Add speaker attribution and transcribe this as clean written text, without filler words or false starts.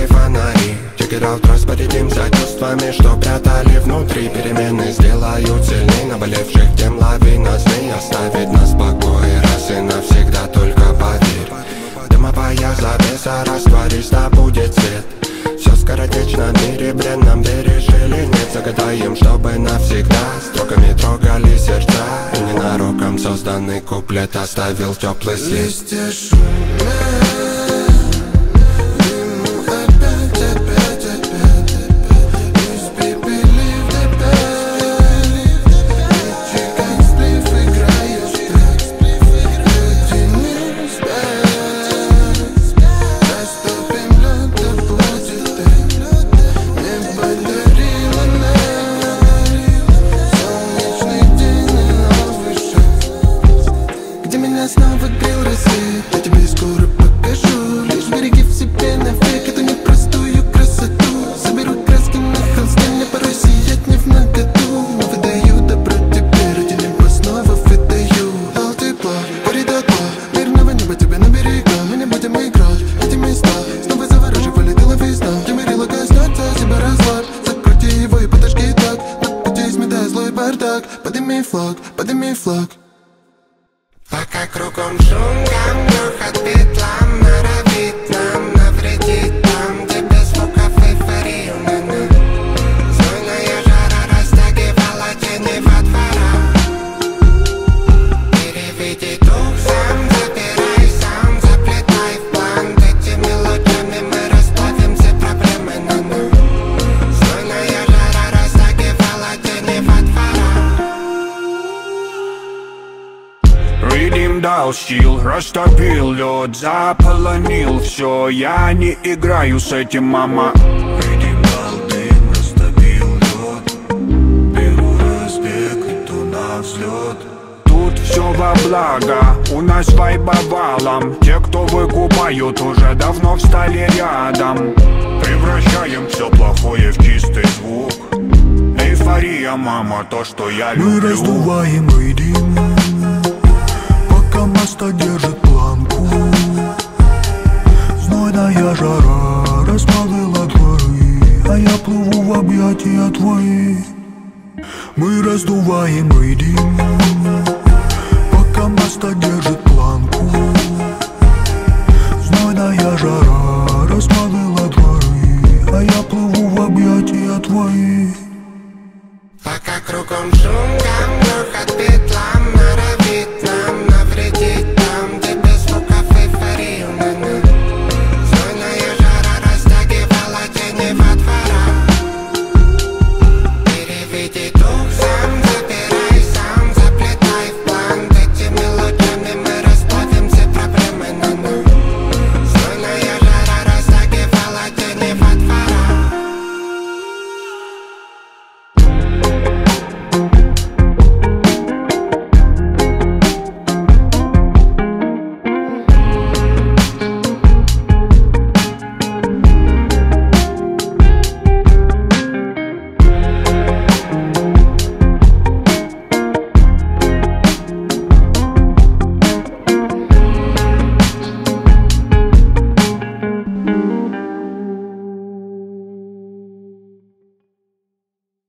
Speaker 1: зажгли фонари. Check it out, распорядим за чувствами, что прятали внутри. Перемены сделают сильней наболевших тем лавина сны. Оставить нас в покое раз и навсегда, только поверь. Дымовая завеса растворится, будет свет. Все в скоротечном мире, бренном пережили. Нет, загадаем, чтобы навсегда строками трогали сердца. И ненароком созданный куплет оставил теплый след.
Speaker 2: Листья шумят. Снова грел рассвет, я тебе скоро покажу. Лишь береги в себе навек эту непростую красоту. Соберу краски на холсте, мне порой сиять не в моготу. Но выдаю добро тебе, ради неба снова выдаю. Дал тепло, горе дотла, мирного неба тебе на берега. Мы не будем играть, эти места снова завораживали головизна. Демерила коснется себя разлад, закрути его и подожги так. На пути сметай злой бардак, подними флаг, подними флаг.
Speaker 1: Пока кругом шум, грохот, бедлам норовит нам навредить там, где без звуков эйфорию на. Знойная жара растягивала тени во дворах. Переведи дух сам, забирай сам, заплетай в план. Этими лучами мы расплавим все проблемы на. Знойная жара растягивала тени во дворах.
Speaker 3: Ридим дал щил, растопил лед, заполонил все. Я не играю с этим, мама.
Speaker 2: Ридим дал дым, растопил лед. Беру разбег, иду на взлет.
Speaker 3: Тут все во благо, у нас вайба валом. Те, кто выкупают, уже давно встали рядом. Превращаем все плохое в чистый звук. Эйфория, мама, то, что я люблю.
Speaker 4: Мы раздуваем дым, пока моста держит планку. Знойная жара расплавила дворы, а я плыву в объятия твои. Мы раздуваем дым,